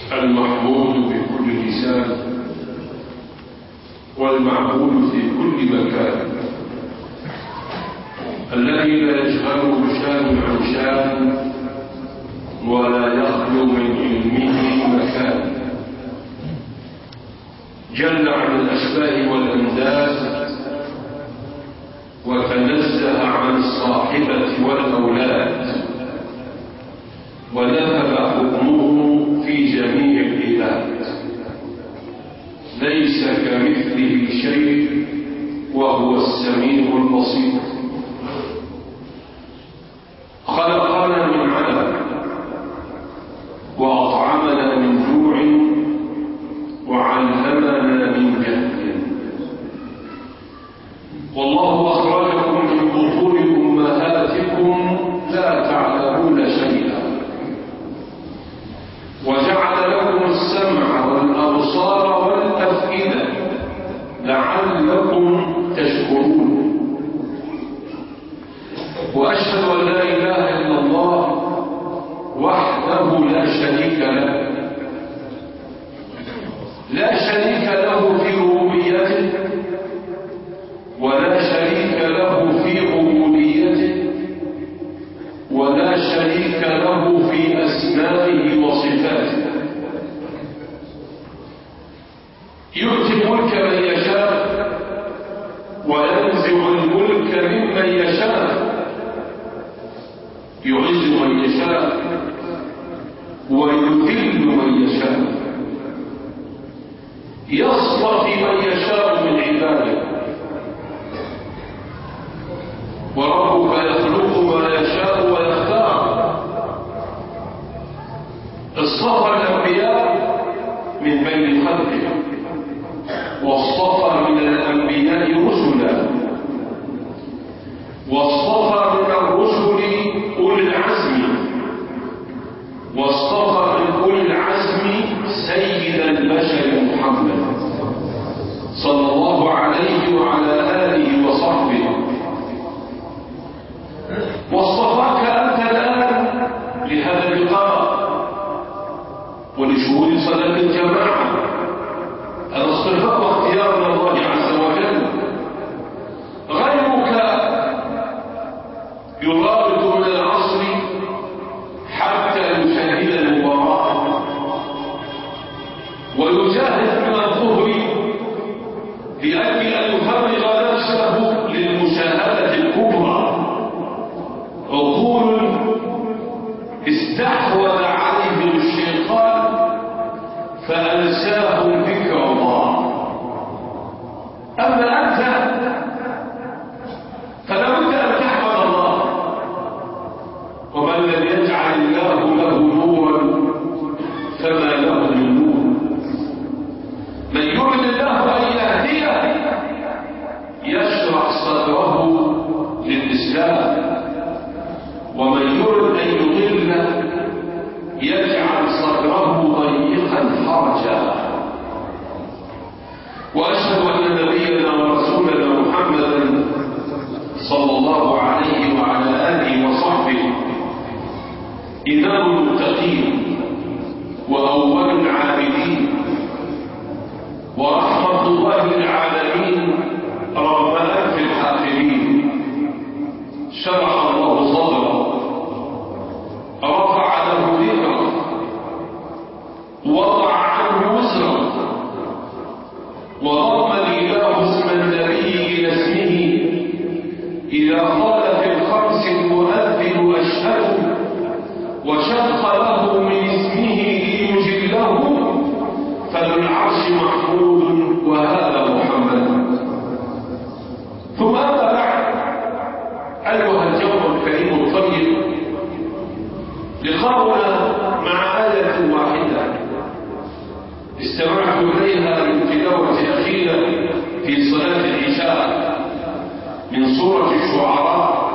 المحمود بكل لسان والمعبود في كل مكان، الذي لا يشغله شان عن شان ولا يخلو من علمه مكان، جل عن الأشباه والأنداد وتنزه عن الصاحبة والأولاد، وذهب حكمه في جميع العباد، ليس كمثله شيء وهو السميع البصير. خلقنا من علم وأطعمنا من جوع وعلمنا من جهل، والله أخرجكم من بطون أمهاتكم لا تعلمون شيئا، وجعل لكم السمع والأبصار والأفئدة لعلكم تشكرون. وأشهد أن لا إله إلا الله وحده لا شريك له، لا شريك له في ربوبيته ولا شريك له في عبوديته ولا شريك له في أسمائه وصفاته. يؤتي الملك من يشاء وينزع الملك ممن يشاء، يعز من يشاء ويذل من يشاء، يصطفي من يشاء من عباده، وربك يخلق ما يشاء ويختار. اصطفى الأنبياء من بين خلقه، واصطفى من الأنبياء رسلا، واصطفى من الرسل أولي العزم، واصطفى من أولي العزم سيد البشر محمد صلى الله عليه وعلى آله وصحبه. واصطفاك أنت الآن لهذا اللقاء ولشهود صلاة الجماعة. هذا اصطفاء واختيار من الله عز وجل. غيرك يرابط من العصر حتى يشاهد المباراة، ويجاهد من الظهر لأجل أن يفرغ نفسه للمشاهدة الكبرى. عقول استحوذ عليهم الشيطان فأنساهم ذكر الله. أما أنت فلا بد أن تحمد الله، ومن لم يجعل الله له نورا فما له من نور. من يرد الله أن يهديه يشرح صدره للإسلام، ومن يرد أن يضله يجعل صدره ضيقا حرجا. وأشهد أن نبينا ورسولنا محمدا صلى الله عليه وعلى آله وصحبه إمام المتقين وأول العابدين ورحمة الله للعالمين ربنا في الحاكمين. شرح الله صدره، رفع له ذكره، وضع عنه وزره، وضم الإله اسم النبي إلى اسمه إذا قال في الخمس المؤذن أشهد، وشق له من اسمه ليجله، فذو العرش محمود وهذا محمد. ثم أما بعد، أيها الجو الكريم الطيب، لقاؤنا مع آية واحدة استمعت إليها من تلاوة أخيرة في صلاة العشاء من سورة الشعراء.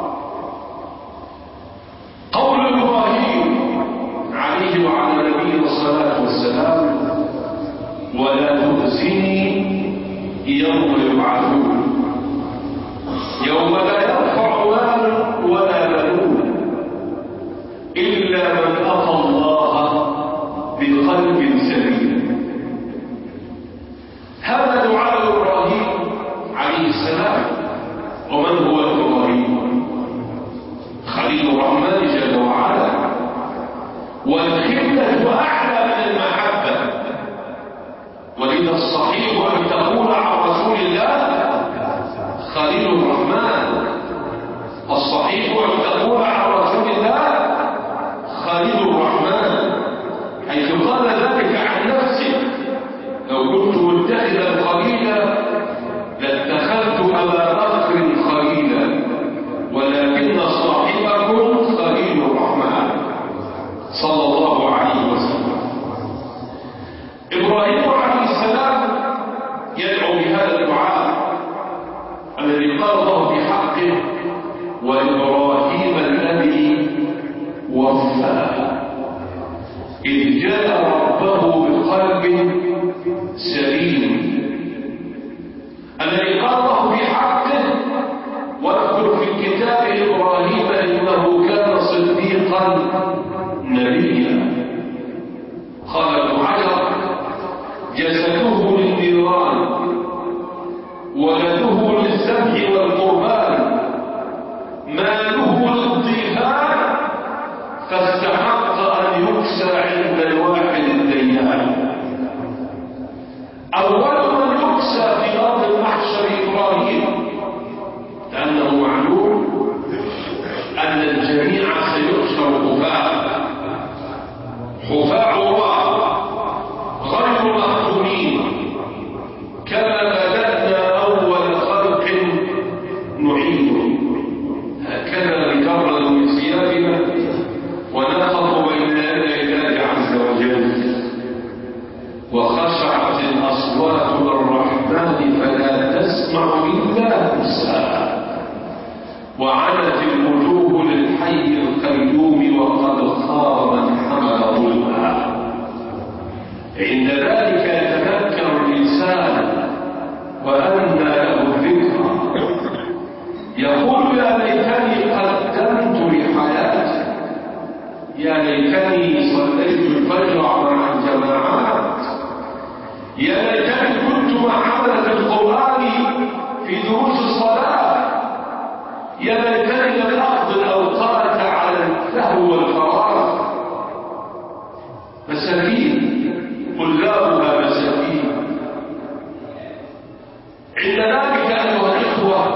قول إبراهيم عليه وعلى نبينا الصلاة والسلام: ولا تخزني يوم يبعثون، يوم لا ينفع مال ولا بنون إلا من أتى الله بقلب بقلب سليم. هذا دعاء إبراهيم عليه السلام. ومن هو إبراهيم؟ خليل الرحمن جل وعلا، والخلة أعلى من المحبة. ولذا الصحيح أن تقول عن رسول الله خليل الرحمن، الصحيح أن تقول عن رسول الله خليل الرحمن، حيث قال ذلك عن نفسه: لو كنت متخذا خليلا لاتخذت أبا بكر خليلا، ولكن صاحبكم خليل الرحمن صلى الله عليه وسلم. إبراهيم عليه السلام يدعو بهذا الدعاء الذي قال الله في حقه: وإبراهيم الذي وفى إذ جاء ربه بقلب سليم، الذي قال الله في حقه: واذكر في الكتاب إبراهيم إنه كان صديقا نبيا. قال ابن حجر: جسده للنيران ولده للذبح والقربان، ماله للضيفان، فاستحق أن يكسى عند الواحد الديان. أول من يكسى في أرض المحشر إبراهيم، لأنه معلوم أن الجميع سيحشر حفاة عراة غير مختونين، كما بدأنا أول خلق نعيده، هكذا نكرر من ثيابنا ونقف بين يدي الله عز وجل. وخشعت الأصوات للرحمن فلا تسمع إلا همسا، وعنت الوجوه للحي القيوم وقد خاب من حمل ظلما. عند ذلك يتذكر الإنسان وأنى له الذكرى، يقول: يا ليتني قدمت لحياتي، يا ليتني صليت الفجر مع الجماعات، يا ليتني كنت مع حملة القرآن في دروس الصلاة، يا ليتني لم أقضي الأوقات على اللهو والفراغ. مساكين طلابها مساكين. عند ذلك أيها الإخوة،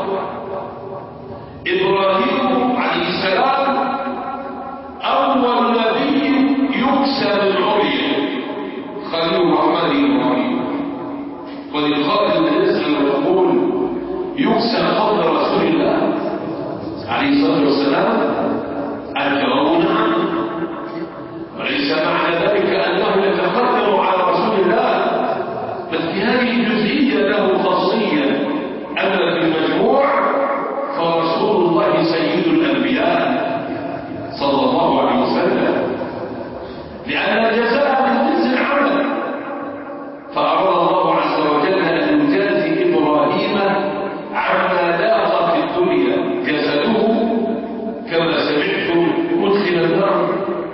إبراهيم عليه السلام أول نبي يكسى بالعري، خليل الرحمن إبراهيم. وللقائل يسأل ويقول: يكسى قبل رسول الله عليه الصلاة والسلام؟ الجواب نعم، وليس معنى ذلك أنه يتقدم على رسول الله، بل في هذه الجزئية له خاصية، أما في المجموع فرسول الله سيد الأنبياء صلى الله عليه وسلم، لأن الجزاء من جنس العمل. فأراد الله عز وجل أن يجازي إبراهيم عما لاق في الدنيا، جسده كما سمعتم مدخل النار،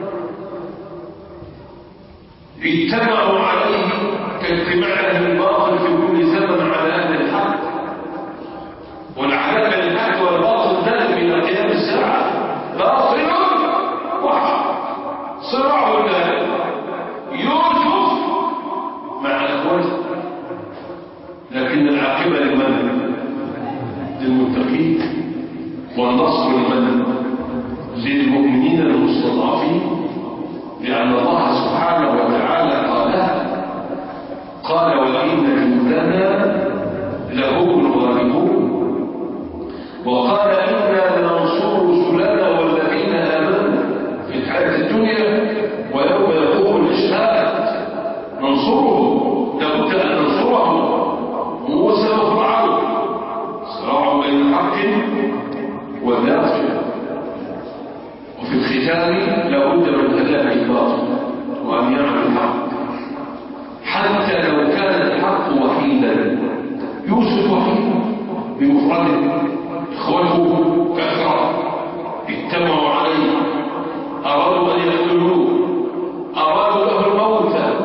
اجتمعوا عليه كاجتماع أهل الباطل في كل زمن على أهل الحق، والعداء بين الحق والباطل دائم إلى قيام الساعة، باطل وحق، صراع دائم. يوسف مع اخوته، لكن العاقبة لمن؟ للمتقين، والنصر لمن؟ للمؤمنين المستضعفين، لأن الله سبحانه وتعالى قال: وإن جندنا لهم الغالبون، وقال: إنا لننصر رسلنا والذين آمنوا في الحياة الدنيا ويوم يقوم الأشهاد. ننصرهم، لابد أن ننصرهم. موسى وفرعون صراع بين الحق والباطل، وفي الختام لابد من هلاك الباطل وأن يعمل الحق، حتى لو كان الحق وحيدا. يوسف وحيد بمفرده، إخوته كثرة اجتمعوا عليه، أرادوا أن يقتلوه، أرادوا له الموت،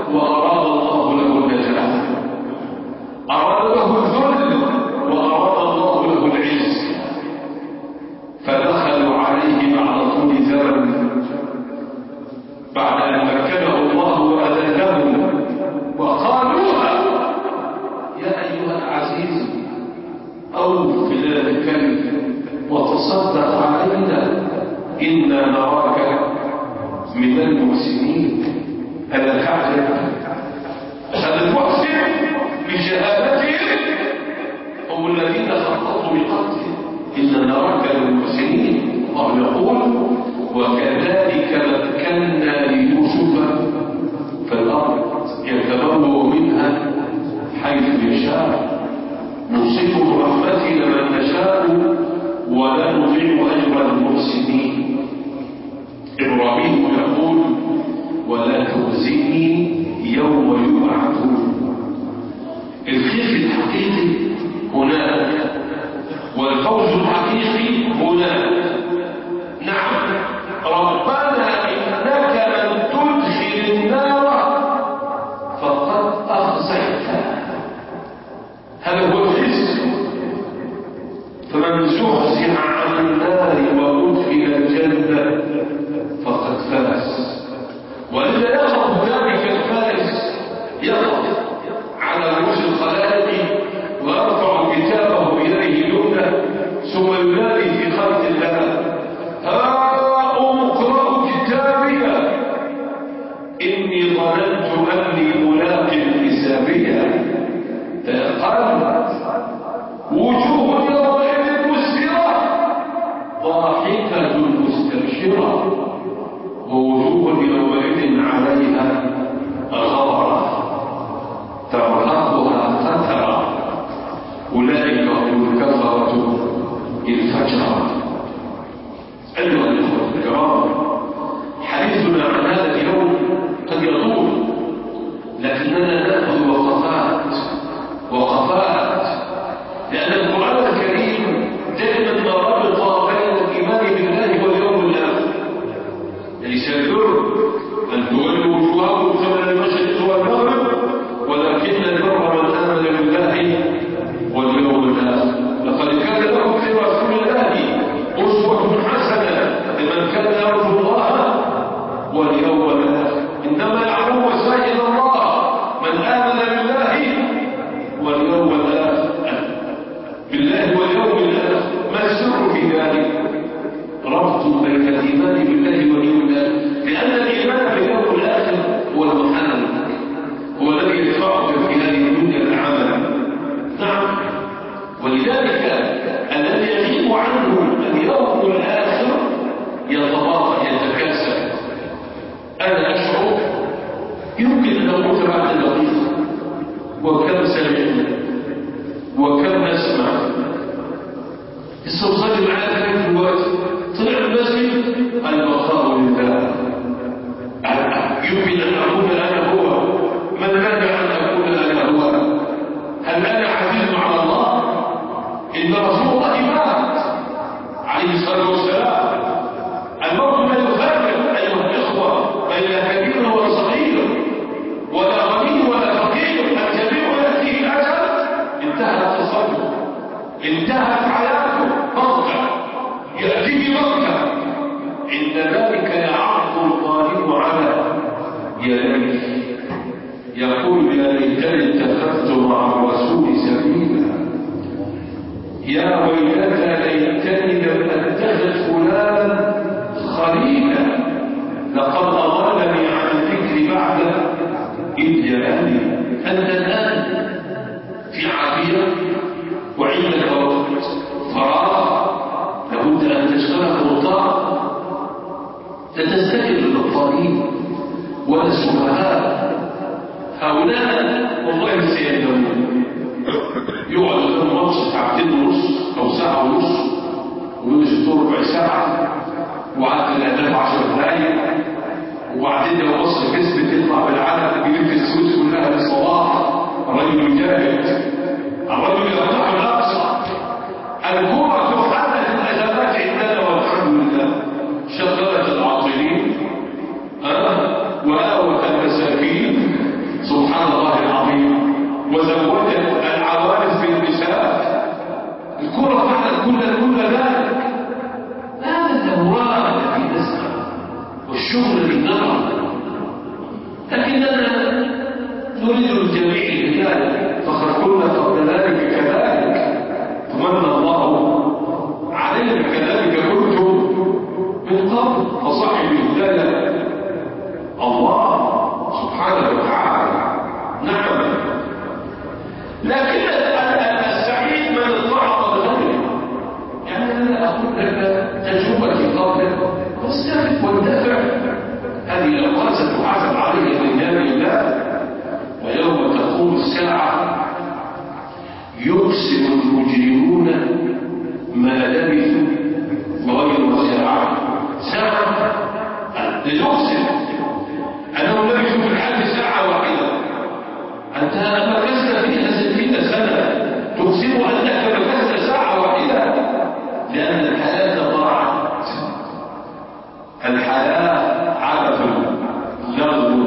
وتصدق علينا إنا نراك من المحسنين. هذا تعجب هذا المحسن بشهادته هم الذين خططوا بقتله إنا نراك من المحسنين. الله يقول وكذلك مكنا ليوسف في الأرض يتبوأ منها حيث يشاء نصيب برحمتنا من نشاء ولا نضيع أجر المحسنين. إبراهيم يقول ولا تخزني يوم يبعثون. الخير الحقيقي هناك والفوز الحقيقي هناك. نعم ربنا إنك من تدخل النار فقد أخزيته. هذا هو الخزي. فمن زحزح عن النار وأدخل الجنة فقد فاز. ولذا يقف ذلك الفائز يقف على رؤوس الخلائق ويرفع كتابه بيده اليمنى ثم ينادي في خلق الله هاؤم اقرأوا كتابي إني ظننت أني ملاق حسابيا. فقالت وجوه يومئذ مسفرة ضاحكة مستبشرة ووجوه يومئذ عليها غبرة ترهقها قترة أولئك هم الكفرة الفجرة. أيها الإخوة الكرام حديثنا عن هذا اليوم قد يطول لكننا نأخذ وقفات لأن القرآن الكريم دائما رابط بين الإيمان بالله واليوم الآخر. ليس البر أن تولوا وجوهكم قبل المشرق والمغرب ولكن البر من آمن بالله واليوم الآخر. لقد كان لكم في رسول الله أسوة حسنة لمن كان يرجو الله واليوم الآخر. إنما يعلم وسائل الله من آمن بالله واليوم الآخر. بالله واليوم الآخر ما السر في ذلك؟ ربط بين الإيمان بالله واليوم الآخر لأن الإيمان باليوم الآخر هو المحل هو الذي يدفعك في هذه الدنيا العمل. نعم ولذلك الذي يغيب عنه اليوم الآخر يتباطأ يتكاسل. أنا أشعر يمكن أن أموت بعد دقيقة وكم سمعنا وكم نسمع. استوصل معايا في الوقت طلع المسجد البقاء لله. يمكن أن أكون أنا هو من مانع أن أكون أنا هو؟ هل أنا حفيظ على الله؟ إن رسول الله مات عليه الصلاة والسلام. الموت لا يفرق أيها الإخوة بين كبير وصغير ولا غني ولا فقير. الجميع يأتي الأجل انتهت قصته انتهت حياته بغتة يأتيه بغتة. عند ذلك يعض الظالم على يديه يقول يا ليتني اتخذت مع الرسول سبيلا يا ويلتى ليتني لم اتخذ فلانا خليلا لقد اضلني عن الذكر بعد اذ جاءني. انت الان في عافيه وعندك وقت فراغ لابد ان تشغلك بالطاعه. تستجب للطالين ولا السفهاء هؤلاء والله سيندمون. يقعد قدام ماتش ساعتين ونص او ساعه ونص ويشوفوا ربع ساعه وعدد الاهداف 10 دقائق وبعدين لو مصر كسبت تطلع بالعالم يلف السويس كلها للصباح. الرجل يجاهد الرجل يفتح الاقصى. الكره حلت الازمات عندنا والحمد لله. شغلت العاطلين وآوت المساكين سبحان الله العظيم وزوجت العوارف بالنساء. الكرة فعلت كل ذلك. هذا الدوام الذي نسمع والشغل الذي نرى لكننا نريد الجميع الهداية فقد كنا قبل ذلك كذلك. تمنى الله علينا كذلك والله ستحاسب عليه بين يدي الله. ويوم تقوم الساعة يقسم المجرمون ما لبثوا غير ساعة يقسم أنهم لبثوا في الحال ساعة واحدة. أنت مكثت فيها 60 سنة تقسم أنك مكثت ساعة واحدة، لأن الحياة ضاعت. الحياة عبث لغو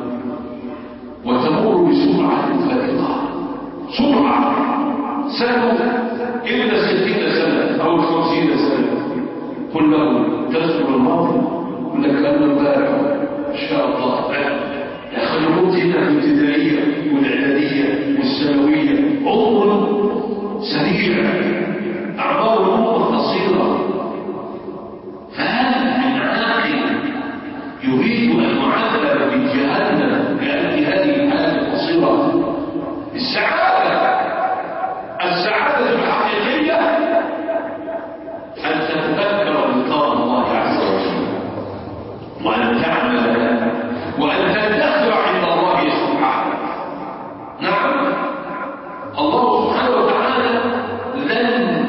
وتمر بسرعة فائقة، سرعة سنة إلا 60 سنة أو 50 سنة. قل له تذكر الماضي يقول لك أنا امبارح إن شاء الله يا أخي الوقت هنا في الابتدائية والإعدادية والثانوية عمر سريع، أعمار الأمور قصيرة. فهل من عاقل يريد أن يعذب بجهنم لأجل هذه الحياة القصيرة؟ السعادة الحقيقية أن تتذكر لقاء الله عز وجل، وأن تعمل وأن تدخر عند الله سبحانه. نعم، الله سبحانه وتعالى لن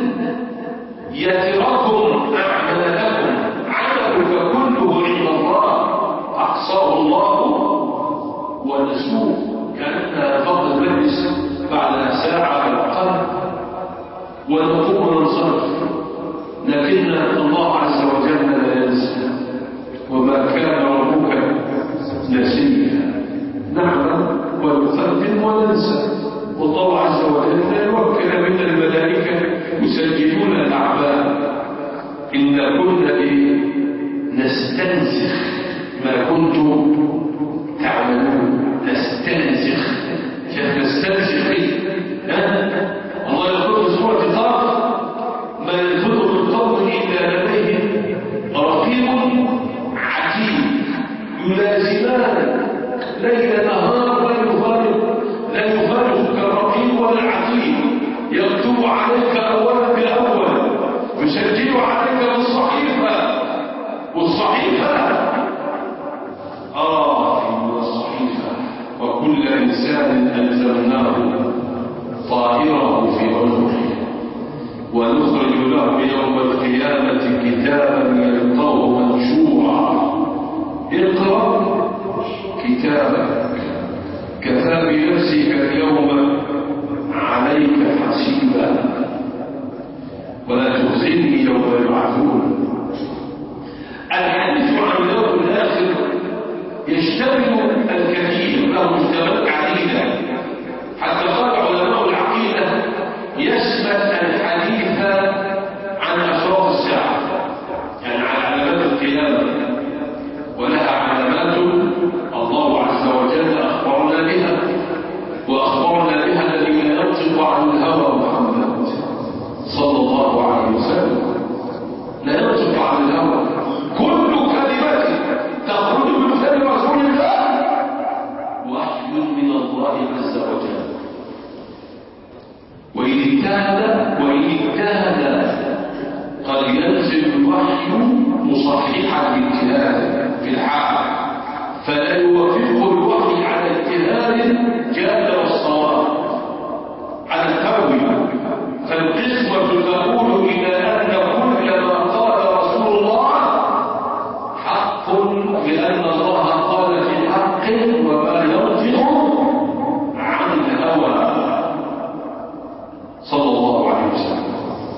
يتركم أعمالكم، عملك كله عند الله أحصاه الله ونسوه. كأننا فقط المجلس بعد ساعة على الأقل ونقوم وننصرف، لكن الله عز وجل لا ينسى، وما كان ربك نسيا. نعلم ونقدم وننسى، والله عز وجل لا يوكل من الملائكة يسجلون الأعمال. إن كنا نستنسخ ما كنتم تعملون. نستنسخ، نستنسخ الله يقول في سورة طه: ما يلفظ من قول إلا لديه رقيب عتيد يلازمان ليل نهار لا يفارق كالرقيب ولا العتيد، يكتب عليك أولا بأول، يسجل عليك بالصحيفة. والصحيفة الصحيفة. وكل إنسان ألزمناه طائره في عنقه ونخرج له يوم القيامة كتابا يلقاه منشورا: اقرأ كتابك كفى بنفسك اليوم عليك حسيبا ولا تخزني يوم يبعثون. الحديث عن اليوم الآخر يشتمل الكثير، له مشتملات عديدة، حتى قال علماء العقيدة يشمل الحديث عن أشراط الساعة، يعني عن علامات القيامة، ولها علامات الله عز وجل أخبرنا بها، وأخبرنا بها الذي لا ينطق عن الهوى محمد صلى الله عليه وسلم، لا ينطق عن الهوى. كل كلمة تخرج من فم رسول الله وحي من الله عز وجل. وإن اجتهد قد ينزل الوحي مصححا باجتهاد في الحال، فلا يوافقه الوحي على اجتهاد جاد والصواب على التأويل. فالقسمة تقول إلى أن كل ما قال رسول الله حق، لأن الله قال في حق وما ينطق عن الهوى صلى الله عليه وسلم.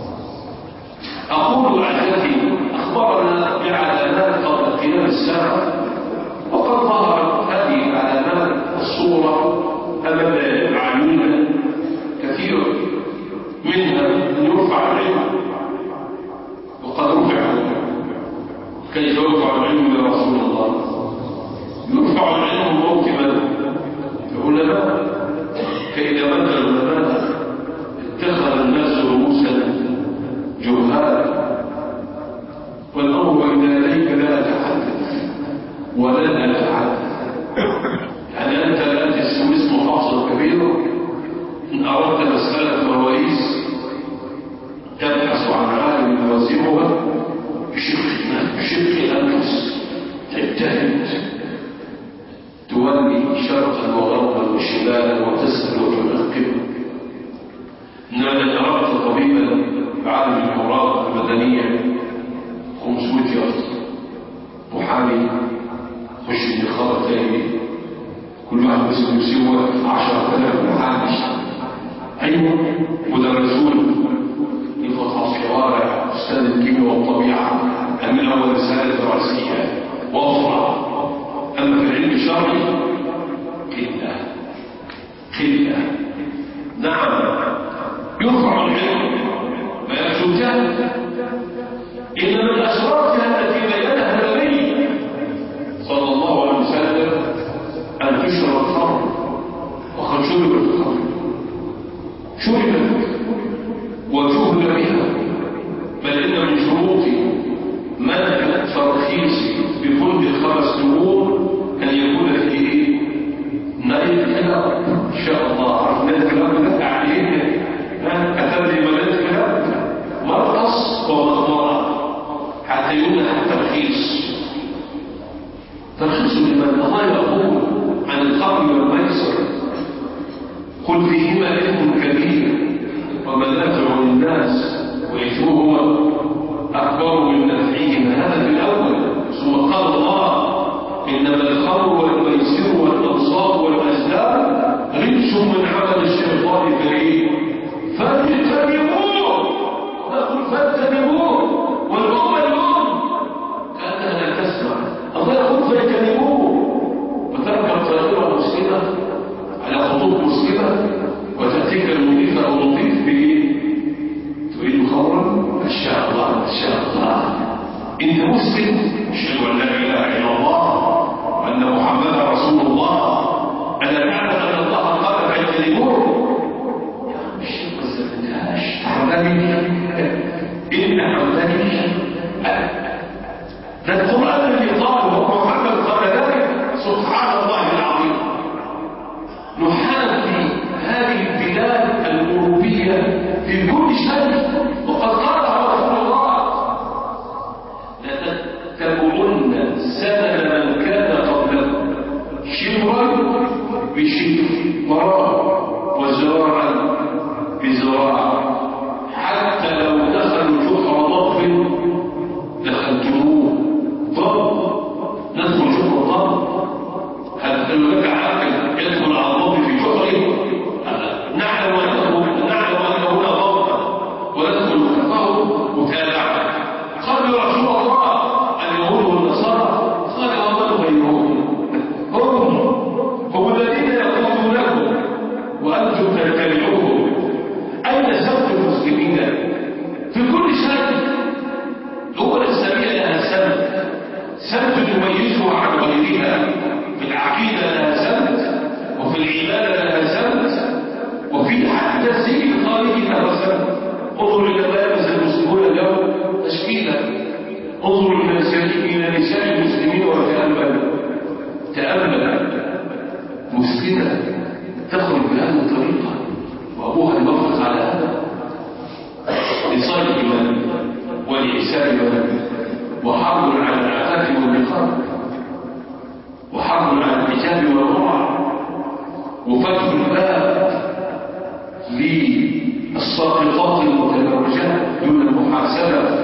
أقول أحدثي أخبرنا بعلامات قبل قيام الساعة، وقد ظهرت هذه العلامات الصورة أمام أعيننا كثيرا، منها أن يرفع العلم، وقد رفع العلم. كيف يرفع العلم يا رسول الله؟ يرفع العلم موت العلماء، فإذا مات العلماء اتخذ الناس رؤوسا جهال، والأمر إلى إليك لا أتحدث ولن أتحدث. يعني أنت الآن في السويس محافظة كبيرة، إن أردت مسألة مواريث تبحث عن عالم يوزعها بشق الأنفس، تجتهد مسلم يسوى 10,000 محدش. أيوة مدرسون يفوت على الشوارع أستاذ الكيمياء والطبيعة من أول رسالة دراسية وأخرى. أما في العلم الشرعي قلة. نعم يرفع العلم ما يخشى الجهل، إن من أسرارها التي بينها النبي صلى الله عليه وسلم أن تشرب الخمر، وقد شربت الخمر وجهل بها، بل إن من شروط منع الترخيص بكل 5 نمور أن يكون فيه نايل كلاب. إن شاء الله عرف نايل كلاب ده عليه أتبري ملايين كلاب مرقص ومخبرة حتى يمنع الترخيص. ترخيص لمن الله يقول عن الخمر والميسر قل فيهما إثم كبير ومنافع للناس وإثمهما أكبر من نفعهما. هذا في الأول. ثم قال الله إنما الخمر والميسر والأنصاب والأزلام رجس من عمل الشيطان فاجتنبوه. نقول فاجتنبوه والأمة اليوم كأنها لا تسمع. الله يقول فاجتنبوه، وتركب طائرة مسلمة على خطوط مسلمة وتأتيك المضيفة أو المضيف بإيه؟ تريد خمرا؟ ما شاء الله ما شاء الله، أنت مسلم أشهد أن لا إله إلا الله وأن محمدا رسول الله، ألا تعلم أن الله قال فاجتنبوه؟ يا عم الشيخ ما استفدتهاش حمدني إن حمدني ده القرآن اللي قاله ومحمد قال ذلك. سبحان الله العظيم. نحاكي هذه البلاد الأوروبية في كل شيء، وقد قال رسول الله لتتبعن سنن من كان قبلكم شبرا بشبر وزراعا بزراع، حتى لو دخلوا جحر ضب دخلتموه. ضب ندخل جحر ضب؟ حتى لو لك عاقل يدخل على الضب في جحره؟ نعلم انه لا ضب وندخل كفاه متابعه. قال رسول الله اليهود والنصارى، قال ومن غيرهم هم الذين يقودونكم وانتم تتبعوهم. اين سبت المسلمين في كل شيء؟ الأمة الإسلامية لها سمت تميزها عن غيرها. في العقيدة لها سمت، وفي العبادة لها سمت، وفي حتى الزي الخارجي لها سمت. انظر إلى ما يلبس المسلمون اليوم تشكيلا، انظر إلى نساء المسلمين وتأمل مسلمة تخرج بهذه الطريقة وأبوها يوافق على هذا لصيد من ولإحسان من، وحرب على العفاف والنقاب، وحرب على الحجاب والورع، وفتح الباب للساقطات المتبرجات دون المحاسبة.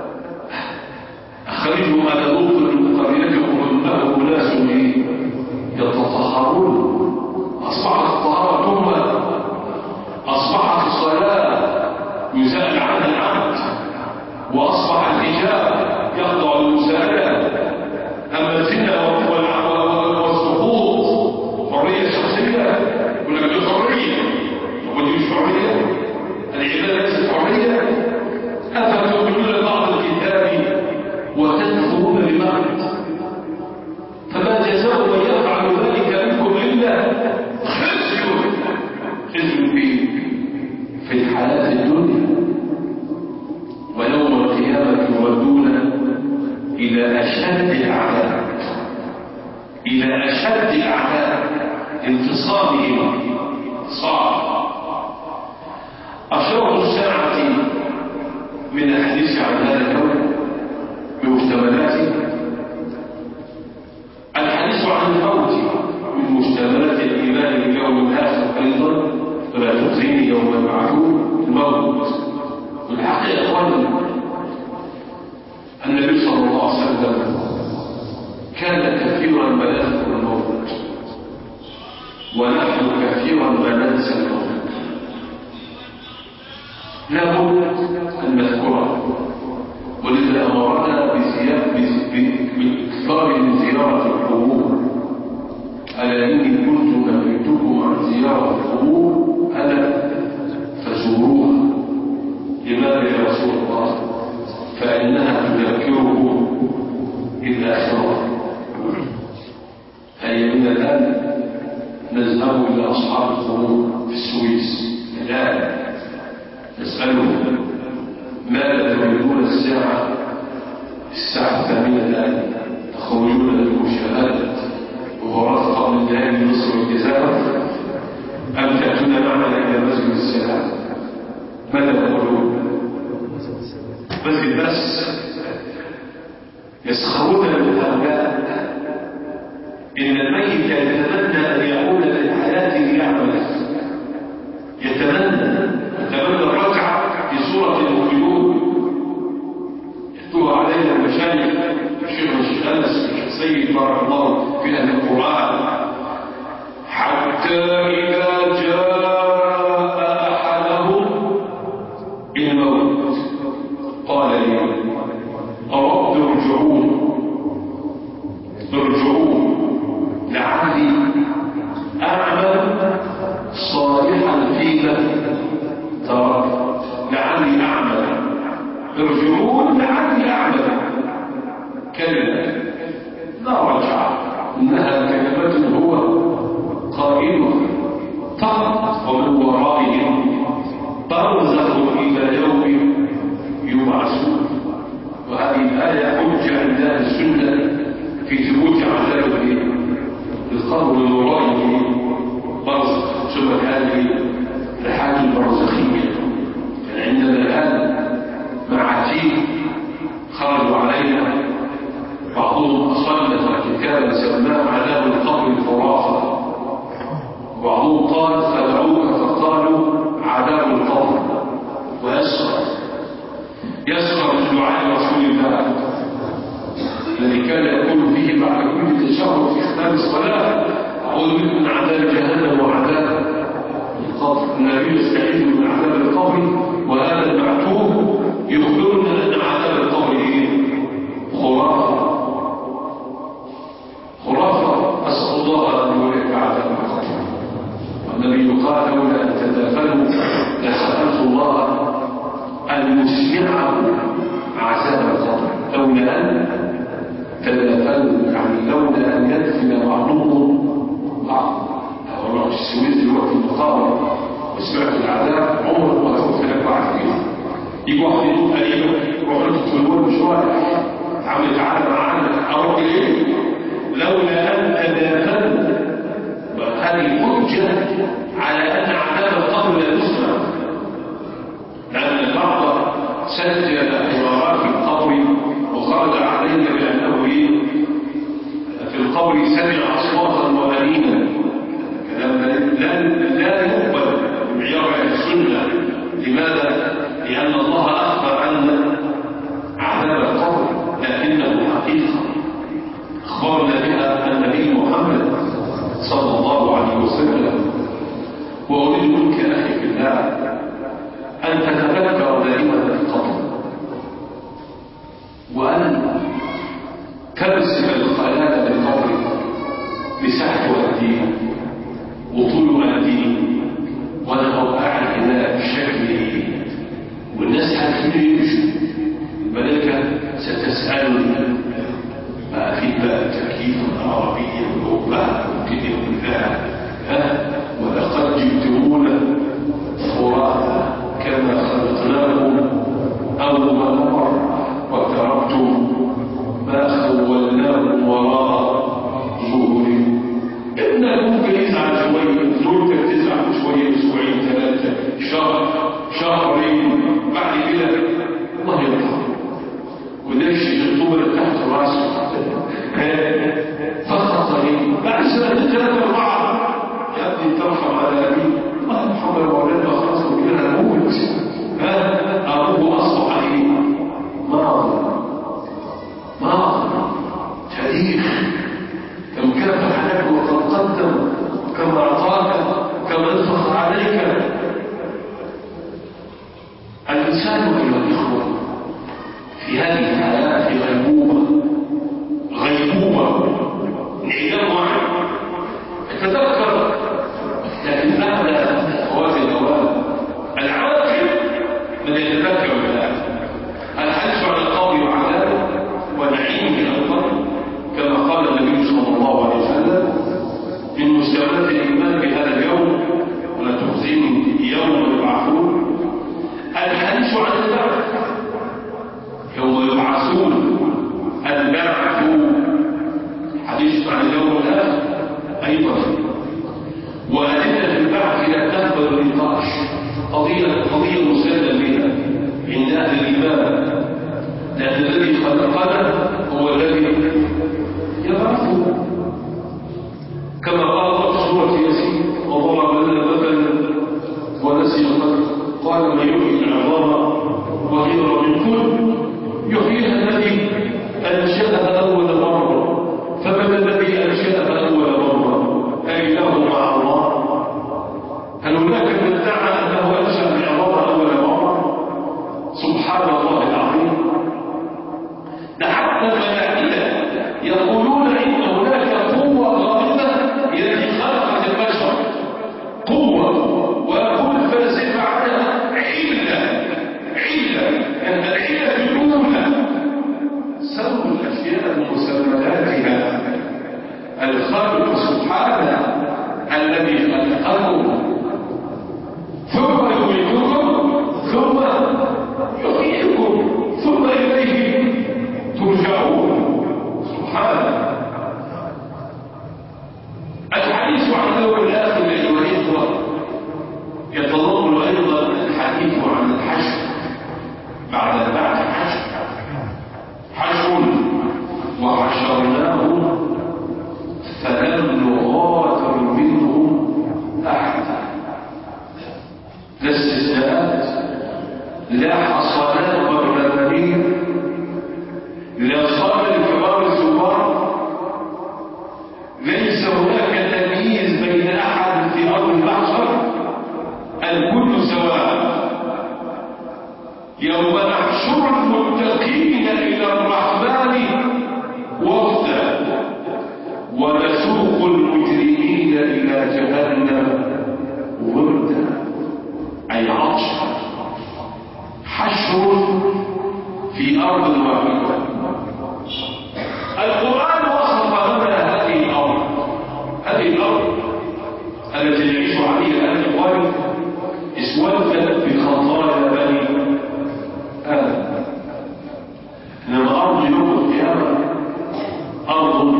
أخرجوا آل لوط من قريتكم إنهم أناس يتطهرون. أصبحت الطهارة ثم أصبحت الصلاة يسأل عنها العبد، وأصبح الحجاب يخضع للمساءلة. أما الزنا والسقوط حرية شخصية، يقول لك دي حرية، تقول دي مش حرية، العبادة ليست حرية. أفتؤمنون بعض الكتاب وتكفرون ببعض، فما جزاء من يفعل ذلك منكم إلا خزي في الحياة الدنيا، ويوم القيامة يردون إلى أشد العذاب انتصارهم صعب. أشرط الساعة من الحديث عن هذا اليوم بمحتملاته. الحديث عن الموت من مشتملات الإيمان باليوم الآخر أيضا، ولا تخزيني يوم يبعثون. الموت والحقيقة أخواني النبي صلى الله عليه وسلم كان كثيرا ما يذكر الموت، ونحن كثيرا ما ننسى الموت. لا بد أن نذكره، ولذا أمرنا بإكثار من زيارة القبور. ألا إني كنت نهيتكم عن زيارة القبور ألا فزوروها. لماذا يا رسول الله؟ فإنها تذكركم بالآخرة. هيا من الآن نذهب إلى أصحاب القبور في السويس الآن نسألهم ماذا تريدون الساعة 8 الآن تخرجون للمشاهدة وغرات قبل النهاية من مصر والجزائر أم تأتون معنا إلى مسجد السلام؟ ماذا تقولون؟ مسجد بس يسخرون من هؤلاء. إن الميت يتمنى أن يعود للحياة ليعمل، يتمنى الرجعة في سورة المؤمنون. يتلوها علينا المشايخ الشيخ أنس الشيخ سيد بارك الله في أهل القرآن. حتى إذا جاء أحدهم الموت قال لي رب ارجعون لعلي أعمل صالحا فيما تركت. لعلي أعمل، ارجعون لعلي أعمل. كلمة لا رجع، إنها كلمة هو قائلها فقط، ومن ورائهم برزخ إلى يوم يبعثون. وهذه الآية حجة عند أهل السنة في ثبوت عذاب القبر من ورائه برزخ. ثم هذه الحاجة البرزخية. عندنا الآن معاتيه خرجوا علينا، بعضهم أصنف كتابا سماه عذاب القبر الخرافة، وبعضهم قال خدعوك فقالوا عذاب القبر. يسخر من دعاء رسول الله الذي كان يقول فيه بعد كل تشهد في ختام الصلاة أعوذ بك من عذاب جهنم وعذاب القبر. النبي يستعيذ من عذاب القبر، وهذا المعتوه يخبرنا أن عذاب القبر خرافة. أسأل الله أن يولك عذاب القبر. والنبي قال لولا أن تدافنوا لسألت الله أن يسمعه عذاب القبر. لولا أن تدافنوا يعني لولا أن يدفن بعضهم بعض. والله في السويس دلوقتي المقابر وسمعت العذاب عمرك ما تروح لك بعد كده. يجي واحد يقول قريبا روح انت تقول مش رايح عم تعالى معانا اروح ليه؟ لولا ان تدافنوا. هذه حجه على ان عذاب القبر لا يسمع، لان البعض سجل حوارات في القبر وخرج علينا بانه في القبر سمع اصواتا وانينا. كلام لا يقبل بمعيار السنه. لماذا؟ لأن الله أخبر عن عذاب القبر، لكنه حقيقة أخبرنا بها النبي محمد صلى الله عليه وسلم. وأريد منك أخي في الله أن تتذكر دائما القبر، وأن ترسم الخيال للقبر مساحته قد ايه وطوله قد ايه، وأنا أوقع هنا شكله، والناس هتفيد يمشوا. الملائكة ستسألني ما في بقى التركيب العربية والأوباء والكلمة كلها ولقد جئتمونا فرادا كما خلقناكم أول مرة وتركتم ما خولناكم وراء ظهوركم. إنكم بتزعل شوية، زوجتك تزعل شوية، أسبوعين 3 شهرين، بعد كده الله يرحمه وليش الطول تحت راسه فقط قليل. بعد 2 3 4 يا ابني ترحم على ابي الله يرحمه وولده خلاص كلنا نموت. ابوه اصبح عليه ماضي تاريخ كم كان حياته وقد قدم كما أيضا وأدلة البعث لا تقبل النقاش، قضية مسلم بها عند أهل الإيمان، لأن الذي خلقنا هو الذي يبعثه كما قال الله في سورة ياسين وضرب لنا مثلا ونسي الخلق قال من يحيي العظام وهي رميم يحييها الذي أنشأها أول مرة فمن الذي أنشأها أول مرة أإله مع الله؟ هل هناك من ادعى أنه أنشأ العظام أول مرة؟ سبحان الله العظيم. ده حتى الملائكة يقولون إن هناك قوة غامضة التي خلقت البشر، قوة، ويقول الفلاسفة عنها علة، يعني العلة الأولى سووا الأشياء بمسمياتها. الخالق سبحانه الذي خلقكم ثم يميتكم ثم يحييكم ثم إليه ترجعون سبحانه. الحديث عن اليوم الآخر أيها الإخوة يتضمن أيضا الحديث عن الحشر بعد البعث. حشر وحشرناه فلم نغادر منهم أحدا، لا استثناءات، لا حصانات برلمانية، لا صالة لكبار الزوار، ليس هناك تمييز بين أحد في أرض المحشر، الكل سواء. يوم نحشر المتقين إلى الرحمن وفدا ونسوق المجرمين إلى جهنم وردا، أي عطشا. حشر في أرض واحدة. القرآن وصف لنا هذه الأرض التي يعيش عليها أهل القرى اسودت بخطايا بني آدم. إنما أرض يوم القيامة أرض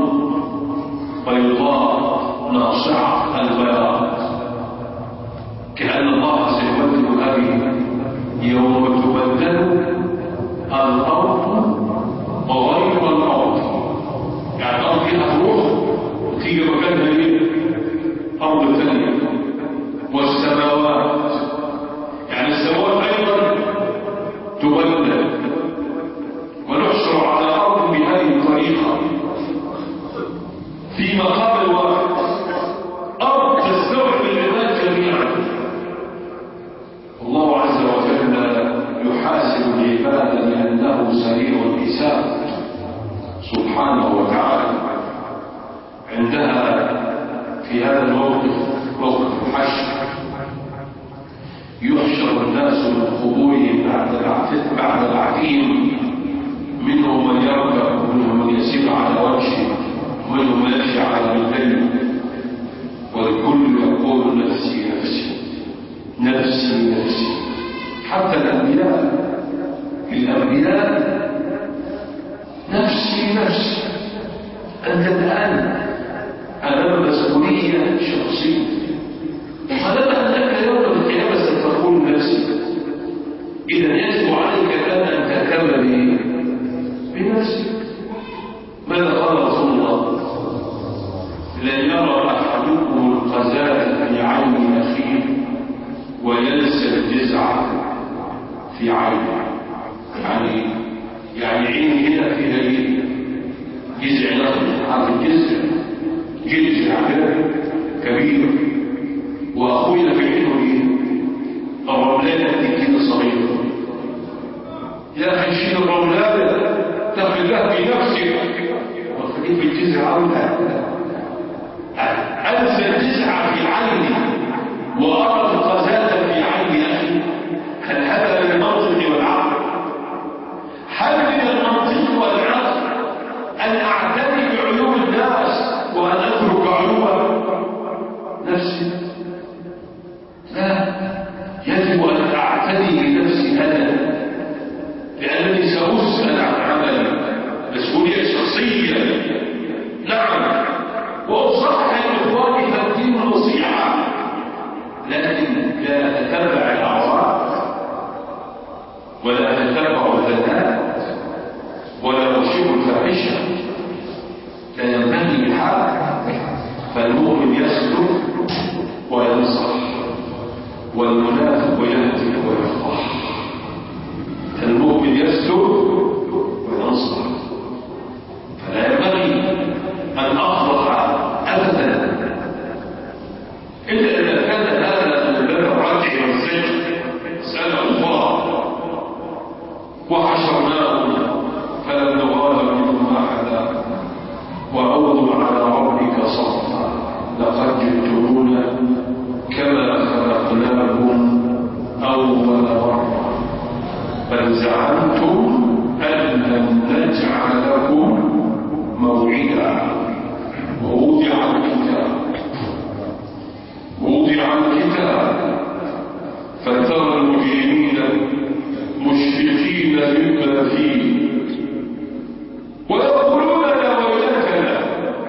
بيضاء ناصعة البياض، كأن الله سيبدل هذه يوم تبدل الأرض وغير الأرض، يعني الأرض فيها تروح وتيجي مكانها ايه؟ أرض ثانية. والسماوات يعني السماوات أيضا تبدل ونحشر على أرض بهذه الطريقة في مقام واحد، أرض تستوعب العباد جميعا. الله عز وجل يحاسب العباد لأنه سريع الحساب سبحانه وتعالى. عندها في هذا الموقف، موقف الحشر، يحشر الناس من قبورهم بعد بعثهم، منهم من يركب ومنهم من يسير على وجهه ومنهم من يمشي على رجليه، والكل يقول نفسي نفسي نفسي نفسي. حتى الأنبياء نفسي نفسي. أنت الآن أمام مسؤولية شخصية، طالما أنك يوم القيامة ستقول نفسي، إذا يجب عليك أن تهتم بنفسك. ماذا قال رسول الله؟ لن يرى أحدكم القذاة في عين أخيه وينسى الجزع في عينه. يعني عيني هنا فيها ايه؟ جزع نخل، عارف الجزع؟ جزع كبير، واخويا في عينه ايه؟ الرملانه دي كده صغيره. يا اخي شيل الرملانه تخليها في نفسك وتخليك بالجزع عنها. انسى الجزع في عيني وارى القذاة في عين اخي. هل هذا من المنطق والعقل؟ هل من المنطق والعقل ان اعتني بعيوب الناس وان اترك عيوب نفسي؟ لا، يجب ان اعتني بنفسي انا، لانني ساسال عن عملي، مسؤوليه شخصيه. نعم، واصحح الاخوان والزلات ولا يشيب الفاحشة، لا ينبغي بحال. فالمؤمن يسلك وينصح، والمنافق يهدي ويفضح. المؤمن يسلك وينصح، فلا ينبغي أن أفضح أبدا إلا إذا كان هذا من باب الرجع والزجر مسألة أخرى. وحشرناهم فلم نغادر منهم أحدا وعودوا على ربك صفا لقد جئتمونا كما خلقناكم أول مرة بل زعمتم أن لم نجعل لكم موعدا. ووضع الكتاب فترى المجرمين مشفقين مما فيه ويقولون يا ويلتنا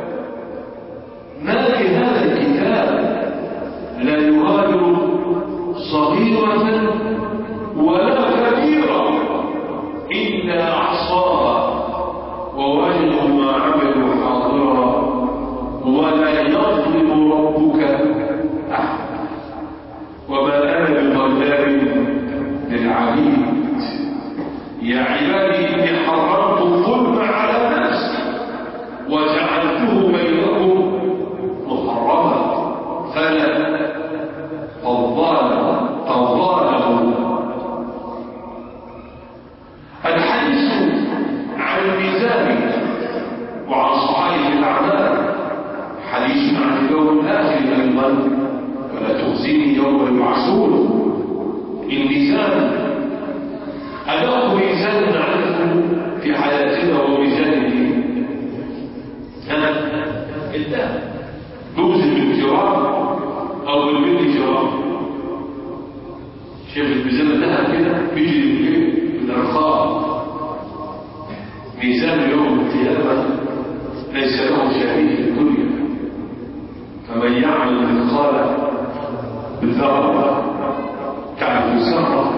ما لهذا الكتاب لا يغادر صغيرة ولا كبيرة إلا أحصاها ووجدوا ما عملوا حاضرا ولا يظلم ربك أحد وما أنا بظلام للعبيد. يا عبادي إني حرمت الظلم على نفسي وجعلته بينكم محرما فلا تظالموا. الحديث عن الميزان وعن صحائف الأعمال حديث عن اليوم الآخر أيضا ولا تخزني يوم يبعثون. الميزان أدق ميزان نعرفه في حياتنا هو ميزان الدين. الذهب نوزن بالجرام أو بالملي جرام. شايف الميزان الذهب كده بيجي بالأرقام. ميزان يوم القيامة ليس له شبيه في الدنيا. فمن يعمل مثقال ذرة تعرف ذرة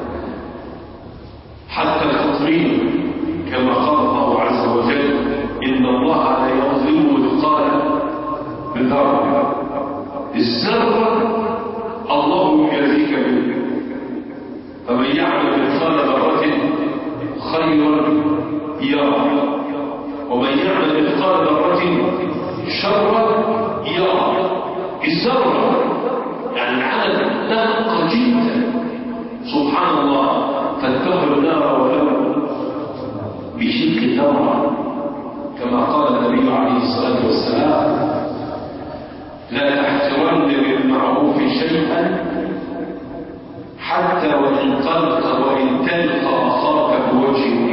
حتى الخطرين كما قال الله عز وجل إن الله لا يظلم مثقال ذرة. الذرة الله يجازيك به. فمن يعمل مثقال ذرة خيرا يرى ومن يعمل مثقال ذرة شرا يرى. الذرة يعني العدد دقيق جدا سبحان الله. فاتقوا النار ولو بشق ذرة كما قال النبي عليه الصلاة والسلام لا تحترن بالمعروف شيئا حتى وإن تلقى أخاك بوجه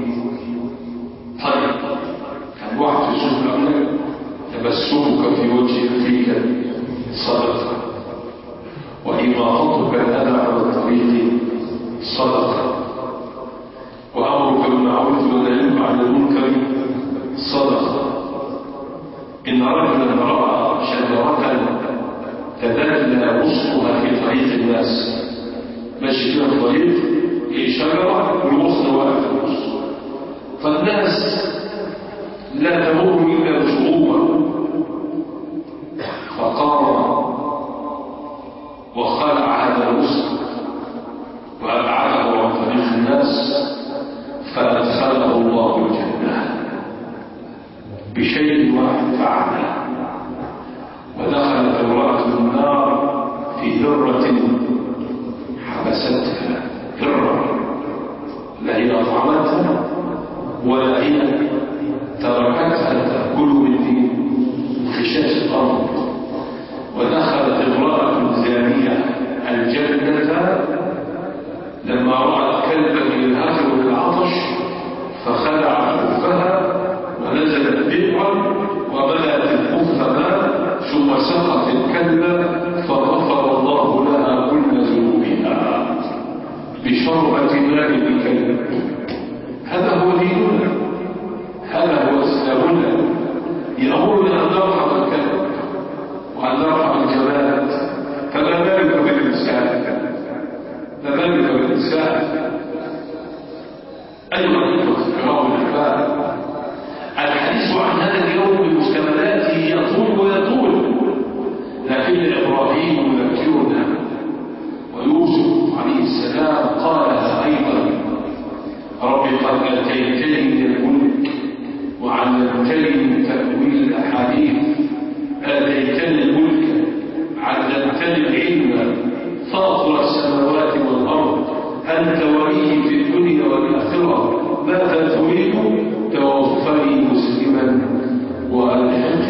طيب. كان واحد يشوف لك تبسمك في وجه أخيك صدقة وإماطتك الأذى على الطريق صدقة وأمرك بالمعروف والنهي عن المنكر صدقة. إن رجلا رأى شجرة تدلى وسطها في طريق الناس ماشي كده في طريق شجرة والغصن واقف في النص فالناس لا تمر إلا بصعوبة فقام وخلع هذا الغصن وأبعده عن طريق الناس فأدخله الله الجنة بشيء واحد فعله. ودخلت امرأة النار في ذرة حبستها. ذرة لا هي أطعمتها ولا هي تركتها تأكل من خشاش الأرض. ودخلت امرأة زانية الجنة لما رأت كلبا ينهفر بالعطش فخلعت خفها ونزلت بئرا وبدأت الخف ماء ثم سقط الكلب فغفر الله لها كل ذنوبها بشربة ماء الكلب. هذا هو ديننا، هذا هو إسلامنا. يأمرنا أن نرحم الكلب وأن نرحم الجماد. فما بالك بالإنسان؟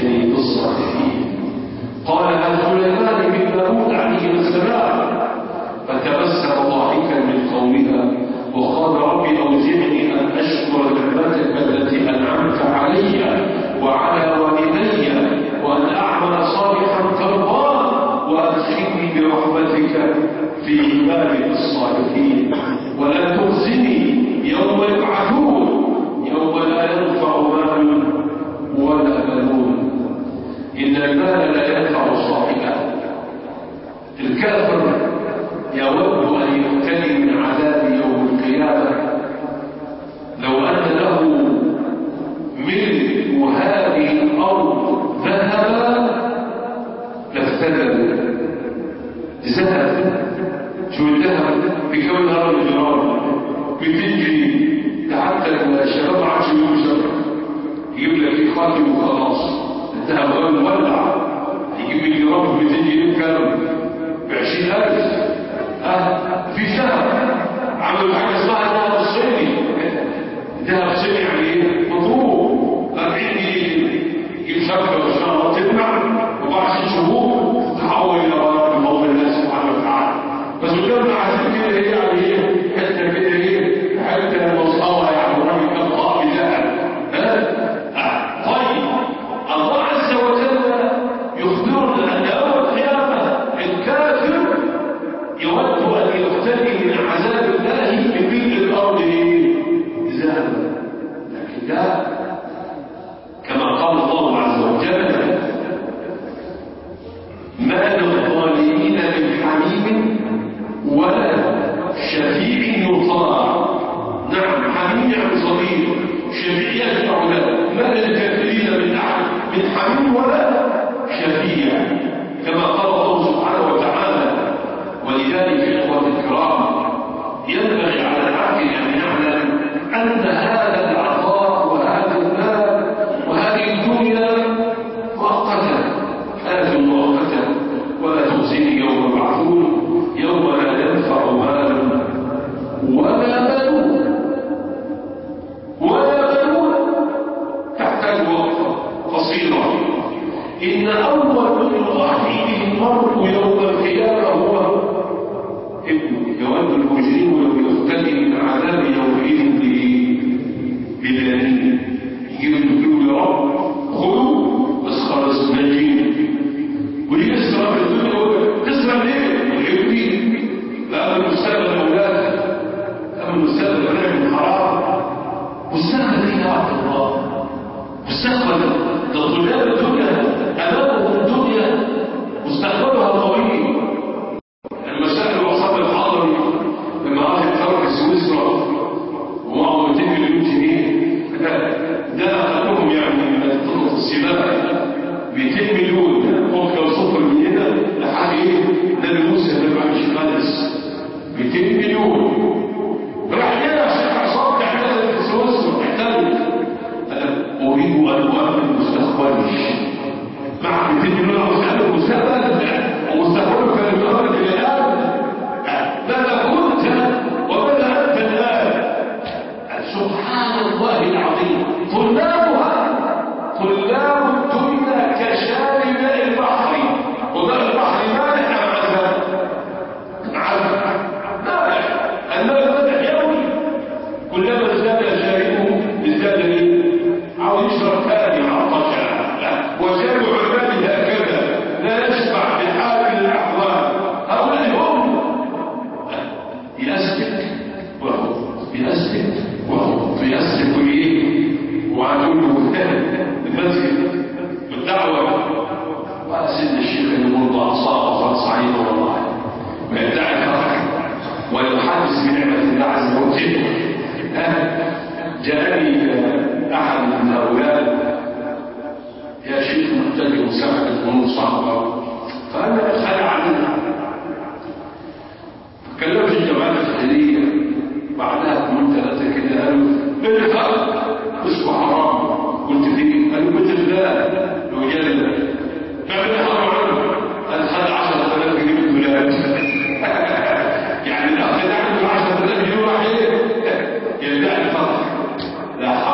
توفني في الصالحين. قال عن سليمان بن داود عليه السلام فتبسم ضاحكا من قولها وقال ربي أوزعني أن أشكر نعمتك التي أنعمت علي وعلى والدي وأن أعمل صالحا ترضاه وأدخلني برحمتك في عبادك الصالحين ولا تخزني يوم يبعثون يوم لا ينفع مال ولا بنون. إن المال لا ينفع صاحبه. الكافر يود أن يبتلي من عذاب يوم القيامة لو أن له ملك هذه الأرض ذهبا لافتدى ذهب. شو الذهب بكون هذا الجرام بتجري حتى الشباب ما عادش يوجد يجيب لك خاتم وخلاص. الذهب غير مولع يجيب الجرام بتجري بكام ب20,000. في ذهب عملوا حاجه اسمها الذهب الصيني. الذهب الصيني يعني ايه؟ مطلوب 40 جنيه يجيب شبكه ان شاء الله تجمع وبعد 6 شهور تحول الى بلد بفضل الله سبحانه وتعالى. بس قدامنا عايزين كده ايه يعني ايه؟ حته كده ايه؟ حته مصطوى يعني راجل كان قائد ذهب. طيب الله عز وجل يخبرنا ان يوم القيامه الكافر يود أن يفتدي من عذاب الله بملء الأرض ذهبا. لكن لا، كما قال الله عز وجل ما للظالمين من حميم ولا شفيع يطاع. نعم، حميم يعني صغير، شفيع يشفع له. ما للكافرين من أحد من حميم ولا شفيع، كما قال الله سبحانه وتعالى. ولذلك إخوة الكرام ينبغي على العاقل أن يعلم أن هذا العطاء وهذا المال وهذه الدنيا مؤقتة، حياة مؤقتة. ولا تخزني يوم يبعثون يوم لا ينفع مال ولا بنون. تحتاج وقفة قصيرة. إن أول من يضحي به المرء يوم القيامة هو يود المجرم لو يفتدي من عذاب يومئذ ببنيه. يجب يقول يا رب خذوا بس خلص نجين. وليه يسرع في الدنيا؟ تسرع ليه؟ والعيوبين لا أمن مستقبل أولاد، أمن مستقبل بنعم الحرام. مستقبل إيه يا عبد الله؟ مستقبل لطلاب الدنيا أمامهم الدنيا مستقبلها طويل. المسائل وصل الحضري لما راح يتحرك سويسرا ومعه 200 مليون جنيه، ده أخذهم يعني من خطط السباق 200 مليون ممكن يوصفوا من هنا لحد ايه؟ نبي موسى اللي بعد خالص 200 مليون. راح هنا شيخ عصام تعملها في سويسرا تحتاج. أنا أريد أن أؤمن مستقبلي مع 200 مليون عشان المستقبل ومستقبله كان يتقرب إلى الآن. ماذا كنت وماذا أنت الآن؟ سبحان الله العظيم. طلاب الدنيا كشارب البحر، وماء البحر مالح أم مالح. الماء مالح يومي، كلما ازداد شاربه ازداد عاوز يشرب ثاني عطشا. وشارب عباده هكذا لا يشبع بحال الأحوال. هؤلاء هم يسلك ايه وعنده المسجد بالدعوة. وأسد الشيخ المرضى أصاب صعيدا والله ويدعي فرح ويحدث بنعمة الله عز وجل. جاءني أحد من هؤلاء يا شيخ محتاج مساعدة الأمور صعبة، فأنا أتخلى عنها. كلمت الجماعة الخيرية بعدها بيوم 3 كده قالوا ايه الفرق؟ اسمه حرام. قلت ليه؟ قالوا مثل ده لو جلد فعلا حرام عنه. قال خد 10,000 جنيه من الولاد. يعني الأخ ده عنده 10,000 جنيه راح ايه؟ يدعي الفرق. لا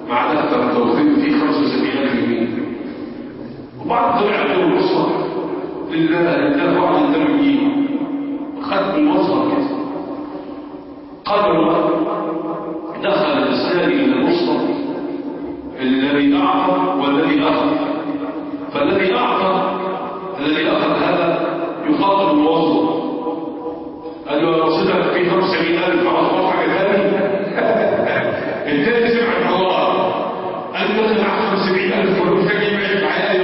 مع دفتر التوفيق فيه 75,000 جنيه. وبعد طلع له الأسرة لله بعض الترميين خد بالمصدر كده. قدر دخل الإسلام إلى الأسرة الذي أعطى والذي أخذ. فالذي أعطى الذي أخذ هذا يخاطب الموظف، قال له رصيدك فيه 75,000 على حاجة ثانية. الثاني سمع الحوار قال له دخل 75,000 ولو تجي معي معايا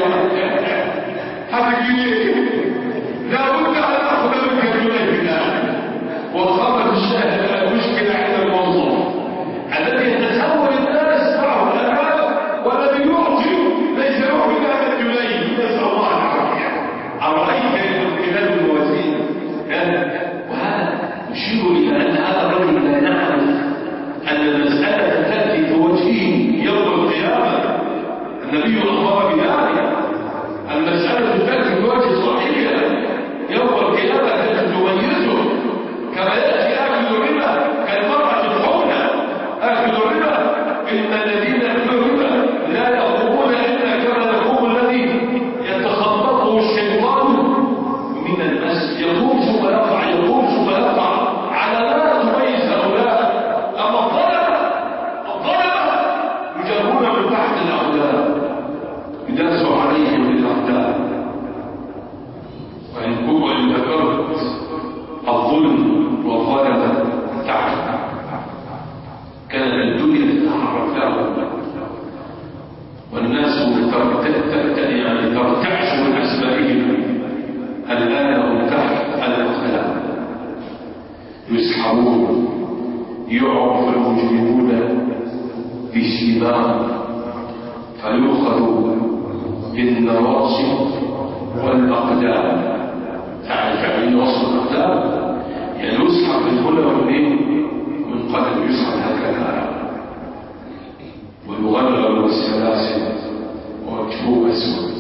هتجي لا بد أن أخذ منك الجنيه في الآخر. وخرج الشاهد المشكلة عند الموظف الذي يتسول الناس معه الأمام والذي يعطي ليس يعطي هذا الجنيه. نسأل الله العافية. أرأيت الكلام الوزين وهذا يشير إلى أن هذا الرجل لا يعرف أن المسألة تأتي في وجهه يوم القيامة. النبي أخبر بذلك. المسألة تأتي في وجه صاحبها يوم القيامة تميزه كما يأتي آكل الربا كالمرأة الحمى. آكل الربا إن الذين يأكلون الربا لا يقومون إلا كما يقوم الذي يتخبطه الشيطان من المس. يقوم ثم يقع يقوم ثم يقع على لا تميز هؤلاء. أما الظلمة يجرون من تحت الأقدام يدرس عليهم بالأقدام. وإن ذكرت الظلم والظلمة تعب كانت الدنيا تتحرك لهم والناس ترتعش من أسمائهم. الآن هم تحت الأقدام يسحبون. يعرف المجرمون بسيماهم فيؤخذوا بالنواصي والأقدام. تعرفين وصف الأقدام يعني يسحب من هنا والليل من قدم يسحب هكذا ويغلغل بالسلاسل ووجهه أسود.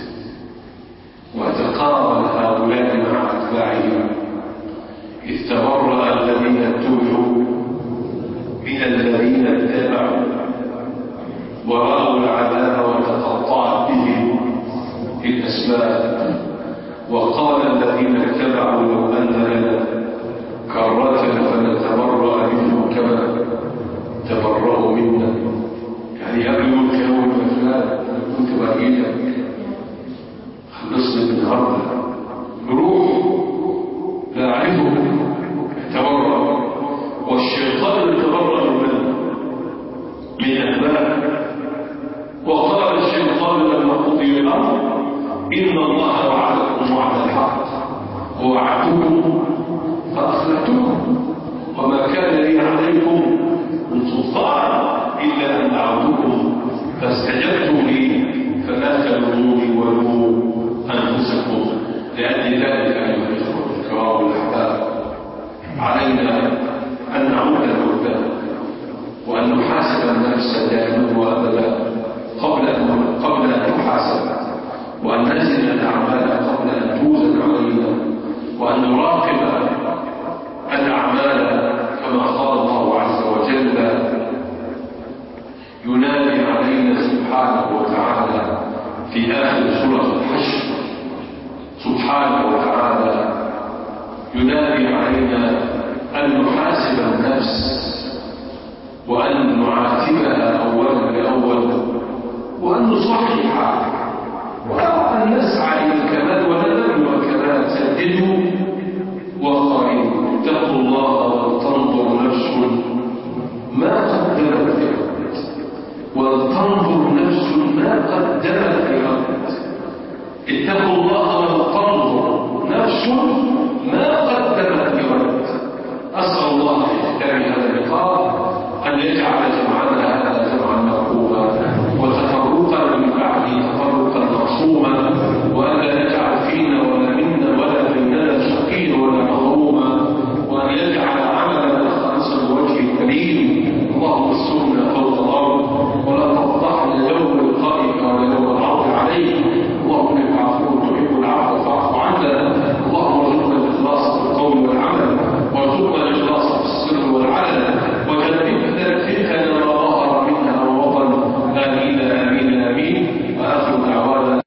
وتقابل هؤلاء مع أتباعهم إذ تبرأ الذين اتبعوا من الذين اتبعوا ورأوا العذاب وتقطعت بهم الأسباب. وقال الذين اتبعوا لو أن لنا كرة فنتبرأ منهم كما تبرأوا منا. يعني قبل يوم فلان كنت بأيدك خلصني من النهارده نروح لا أعرفه تبرأ. والشيطان يتبرأ من أهباب. وقال الشيطان لما قضي الأمر إن الله وعدكم وعد الحق ووعدتكم فأخلفتكم وما كان لي عليكم من سلطان إلا أن دعوتكم فاستجبتم لي فلا تلوموني ولوموا أنفسكم. لأجل ذلك أيها الإخوة الكرام الأحباب علينا أن نعود للقدام وأن نحاسب النفس دائما وأبدا قبل أن نحاسب، وأن نزن الأعمال قبل أن توزن علينا، وأن نراقب الأعمال كما قال الله عز وجل ينادي علينا سبحانه وتعالى في آخر سورة الحشر. سبحانه وتعالى ينادي علينا أن نحاسب النفس وأن نعاتبها أولا بأول وأن نصححها وأن نسعى إلى الكمال ولا نبلغ الكمال. سددوا وقارنوا. اتقوا الله ولتنظر نفس ما قدمت لغد ولتنظر نفس ما قدمت لغد. اتقوا الله ولتنظر نفس ما قدمت لغد. أسأل الله في ختام هذا اللقاء